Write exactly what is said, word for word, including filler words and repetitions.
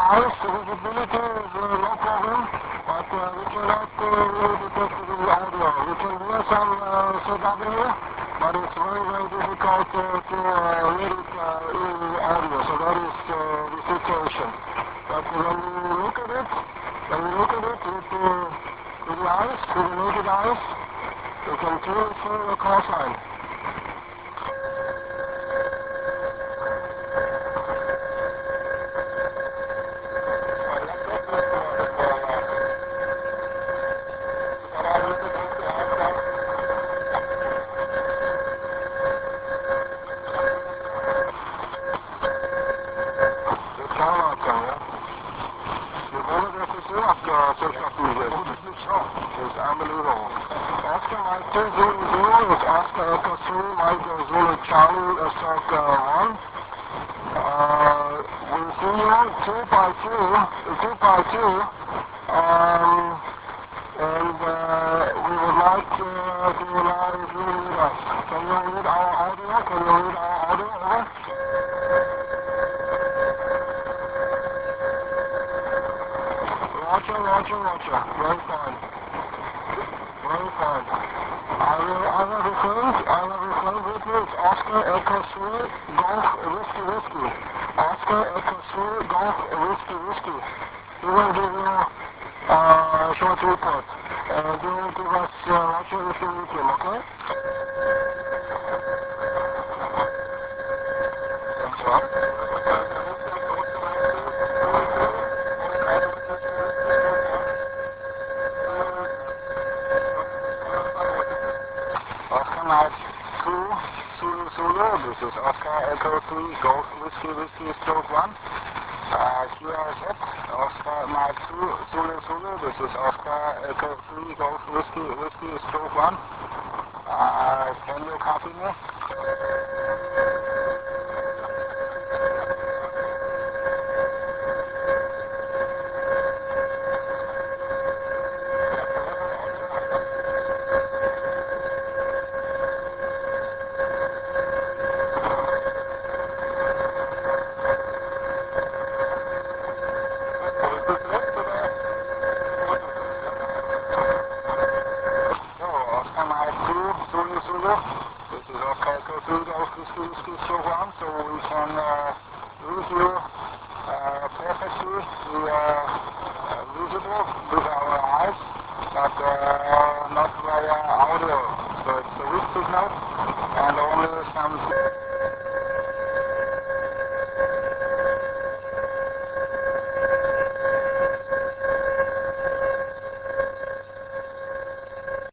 eyes, the visibility is uh, no problem, but uh, we cannot uh, really detect the audio. We can hear some uh, C W, but it's very, very difficult uh, to uh, read it uh, in audio, so that is uh, the situation. But when we look at it, when we look at it with, uh, with the eyes, with the naked eyes, we can clearly see the coastline. It's unbelievable. Oscar Mike two zero zero is Oscar Echo three Mike Zulu Charlie uh, stroke uh, one. Uh, we see you two by two, two by two, um, and uh, we would like to, uh, to know if you read us. Can you read our audio? Can you read our audio? Over? Roger, roger, roger. Very fine. Very fine. I will, I will record, I will record with you. It's Oscar Echo three Golf Whiskey Whiskey. Oscar Echo three Golf Whiskey Whiskey. He will give you uh, a short report. And he will give us uh, Roger if you need him, okay? Thanks a lot. Oscar Mike two Zulu Zulu, this is Oscar Echo three Golf Whiskey Whiskey stroke one. Uh, here is it, Oscar Mike two Zulu Zulu, this is Oscar Echo three Golf Whiskey Whiskey stroke one. Uh, can you copy me? Zulu Zulu. This is Oscar Echo three Golf Whiskey Whiskey stroke one, so we can uh, read you uh, perfectly the, uh, uh, visible with our eyes, but uh, not via audio. So it's a weak signal and only some